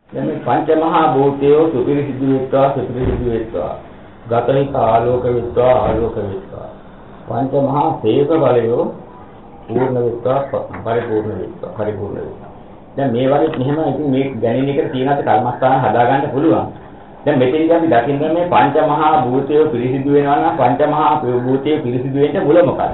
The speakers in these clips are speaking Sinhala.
දැන් මේ පංච මහා භූතයෝ සුපිරිසිදු වෙත්වා සුපිරිසිදු වෙත්වා. ගතහිත ආලෝක වෙත්වා ආලෝක වෙත්වා. පංච මහා සේක බලයෝ පූර්ණ වෙත්වා පරිපූර්ණ වෙත්වා පරිපූර්ණ වෙත්වා. දැන් මේ වගේ මෙහෙම ඉතින් මේ ගැණින එකට තියෙනත් කර්මස්ථාන හදා ගන්න පුළුවන්. දැන් මෙතෙන්දී අපි දකින්න මේ පංච මහා භූතයෝ පිරිසිදු වෙනවා නම් පංච මහා භූතයෝ පිරිසිදු වෙන්න මුල මොකක්ද?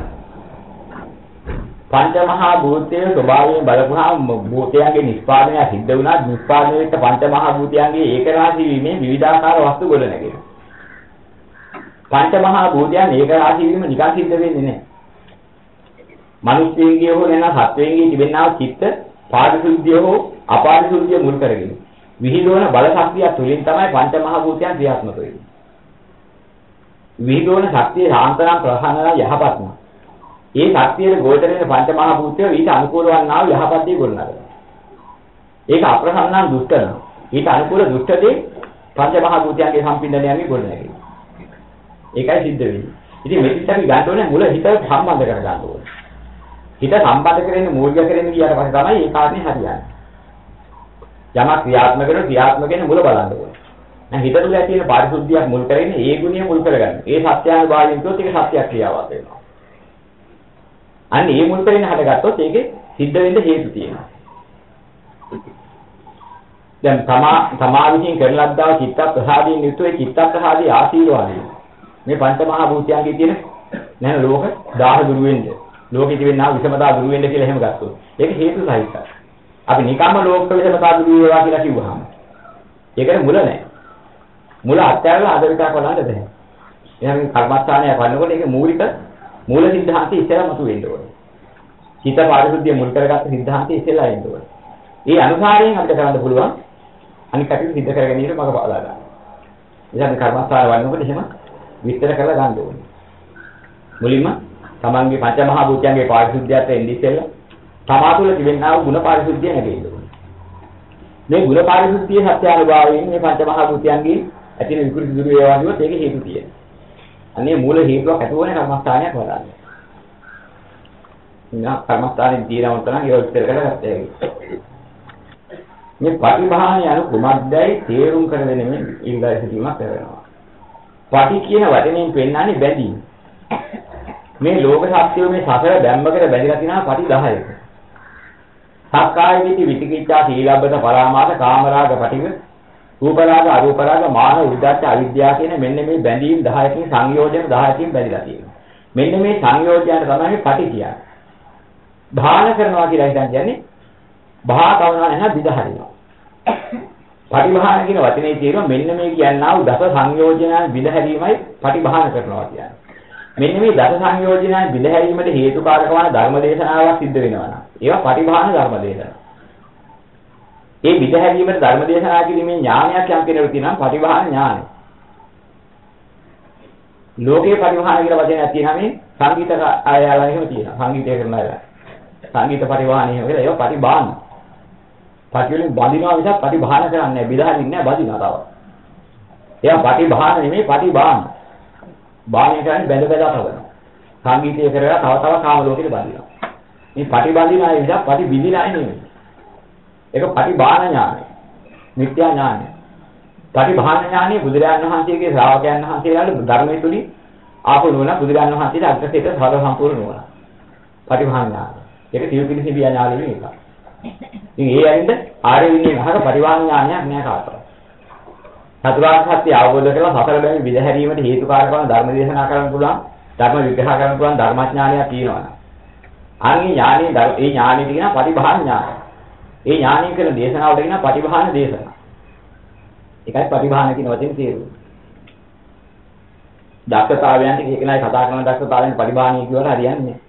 පංච මහා භූතයේ ස්වභාවයෙන් බලපුවාම භූතයන්ගේ නිෂ්පාදනය සිද්ධ වුණා. නිෂ්පාදනය වෙච්ච පංච මහා භූතයන්ගේ ඒකරාශී වීමෙන් විවිධාකාර වස්තු ගොඩ නැගෙනවා. පංච මහා භූතයන් ඒකරාශී වීම නිකන් සිද්ධ වෙන්නේ නැහැ. මිනිස්යෙන්ගේ හෝ නැත්නම් සත්වයෙන්ගේ තිබෙනා චිත්ත පාරිශුද්ධිය හෝ අපාරිශුද්ධිය මුල් කරගෙන විහිදුවන බල ශක්තිය තුළින් තමයි පංච මහා භූතයන් ක්‍රියාත්මක වෙන්නේ. විහිදුවන ශක්තිය සාන්තරම් ප්‍රහාණය යහපත්ම. ඒ ශක්තියේ ගෝචරයෙන් පංච මහා භූතය ඊට අනුකූල වන්නා වූ යහපත්දී ගොඩනගනවා. ඒක අප්‍රසන්නං දුෂ්ටන. ඊට අනුකූල දුෂ්ටදී පංච මහා භූතයන්ගේ සම්පින්දනයන්ගේ ගොඩනැගෙනවා. ඒකයි සිද්ධ වෙන්නේ. ඉතින් මෙතිත් අපි ගන්න ඕනේ මුල හිත සම්බන්ධ කර ගන්න ඕනේ. හිත සම්බන්ධ කරගෙන මූලික කරගෙන ගියාට පස්සේ තමයි ඒ කාරණේ හරියන්නේ. යමක් ක්‍රියාත්මක කරන ක්‍රියාත්මක වෙන මුල බලන්න ඕනේ. දැන් හිත තුළ ඇති වෙන පාරිශුද්ධියක් මුල් කරගෙන ඒ ගුණය මුල් කරගන්න. ඒ සත්‍යානුභාවයෙන් කිව්වොත් ඒක සත්‍ය ක්‍රියාවක් වෙනවා. අන්න ඒ මුල් කරගෙන හටගත්තොත් ඒකේ සිද්ධ වෙන්න හේතු තියෙනවා. දැන් තමා විසින් කරන ලද්දා චිත්ත ප්‍රසාදයෙන් යුතුව ඒ චිත්ත ප්‍රසාදී ආශීර්වාදය. මේ පංච මහා භූතයන්ගේ තියෙන නැන ලෝක 1000 දුරු වෙන්න. ලෝකෙ තිබෙනා විෂමතා දුරු වෙන්න කියලා එහෙම ගත්තොත්. ඒක හේතු සහිතයි. අපි නිකම්ම ලෝක විෂමතා දුරු වේවා කියලා කිව්වහම ඒකට මුල නැහැ. මුල අත්‍යවශ්‍ය ආදරිකා බලන්න බෑ. එහෙනම් කර්මස්ථානය කරනකොට ඒක මූල සිද්ධාන්තය ඉස්සෙල්ලාම මතුවෙන්න ඕනේ. හිත පාරිශුද්ධිය මුල් කරගත්ත සිද්ධාන්තය ඉස්සෙල්ලා එන්න ඕනේ. ඒ අනුසාරයෙන් අපිට කරන්න පුළුවන් අනිත් කටයුතු සිද්ධ කරගෙන ඉන්න මග බලා ගන්න. ඉතින් කර්මස්ථාන වන්නකොට එහෙම විස්තර කරලා ගන්න ඕනේ. මුලින්ම තමන්ගේ පංච මහා භූතයන්ගේ පාරිශුද්ධියත් එන්නේ ඉස්සෙල්ලා තමා තුළ තිබෙනා වූ ගුණ පාරිශුද්ධිය නැගෙන්න ඕනේ. මේ ගුණ පාරිශුද්ධිය සත්‍ය අනුභවයෙන් මේ පංච මහා භූතයන්ගේ ඇති වෙන විකෘති දුරු වේවා කියොත් ඒකේ හේතු තියෙනවා. අනේ මූල හේතුවක් ඇතුවනේ කර්මස්ථානයක් වඩන්නේ. ඉතින් කර්මස්ථානේ දීනවම තමයි ඒක විස්තර කරලා ගත්තේ. මේ පටිභාණය අනු කුමක්දයි තේරුම් කරගෙන මේ ඊළඟ සිටීමක් කරනවා. පටි කියන වචනයෙන් පෙන්නන්නේ බැඳීම. මේ ලෝක සත්‍යය මේ සතර බැම්මකට බැඳලා තිනා පටි 10ක. සක්කාය දිට්ඨි විචිකිච්ඡා සීලබ්බත පරාමාස කාමරාග පටිව රූපරාග අරූපරාග මාන උද්දච්ච අවිද්‍යාව කියන මෙන්න මේ බැඳීම් 10කින් සංයෝජන 10කින් බැඳලා තියෙනවා. මෙන්න මේ සංයෝජනයට තමයි පටි කියන්නේ. භාන කරනවා කියලා කියන්නේ භා කවනවා නැහැ විද හරිනවා. පටිභාන කියන වචනේ තියෙනවා මෙන්න මේ කියනවා දස සංයෝජනයන් විද හැරීමයි පටිභාන කරනවා කියන්නේ. මෙන්න මේ දස සංයෝජනයන් විද හැරීමට හේතුකාරක වන ධර්ම දේශනාවක් සිද්ධ වෙනවා නම් ඒවා පටිභාන ධර්ම දේශනා. ඒ විද හැරීමට ධර්ම දේශනා කිරීමේ ඥානයක් යම් කෙනෙකුට තියෙනවා පටිභාන ඥානය. ලෝකේ පටිභාන කියලා වචනයක් තියෙනවා මේ සංගීත ආයාලා එහෙම තියෙනවා. සංගීතය කරන අය. සංගීත පරිවාහන එහෙම කියලා ඒවා පටිභාන. පටිවලින් බඳිනවා විතර පටිභාන කරන්නේ නැහැ. බිදහරින්නේ නැහැ බඳිනවා තව. ඒවා පටිභාන නෙමෙයි පටිභාන. බාහනේ කියන්නේ බැඳ බැඳ තවනවා. සංගීතය කරලා තව තව කාම ලෝකෙට බඳිනවා. මේ පටිබඳින අය විතර පටිබිඳින අය නෙමෙයි. ඒක පටිභාන ඥානය. මිත්‍යා ඥානය. පටිභාන ඥානය බුදුරජාණන් වහන්සේගේ ශ්‍රාවකයන් වහන්සේලාට ධර්මයේ තුලින් ආපු නුවණ බුදුරජාණන් වහන්සේට අග්‍රසේත සාර සම්පූර්ණ නුවණ. පටිභාන ඥානය. ඒක තියුපිලිසි බිය ඥානෙ නෙමෙයි ඒක. ඉතින් ඒ ඇයින්ද ආර්ය විනය මහක පරිවාණ ඥානයක් නෑ කාටවත්. චතුරාර්ය සත්‍ය අවබෝධ කරලා සතර බැමි විදහැරීමට හේතුකාරක වන ධර්ම දේශනා කරන්න පුළුවන්, ධර්ම විග්‍රහ කරන්න පුළුවන් ධර්මඥානයක් තියෙනවා. අනිත් ඥානෙ ඒ ඥානෙ කියන පරිභාණ ඥානය. ඒ ඥානෙ කරන දේශනාවට කියන පරිභාණ දේශනා. ඒකයි පරිභාණ කියන වචනේ තේරුම. දක්ෂතාවයන්ට ඒක නයි කතා කරන දක්ෂතාවයන් පරිභාණී කියවලා හරියන්නේ.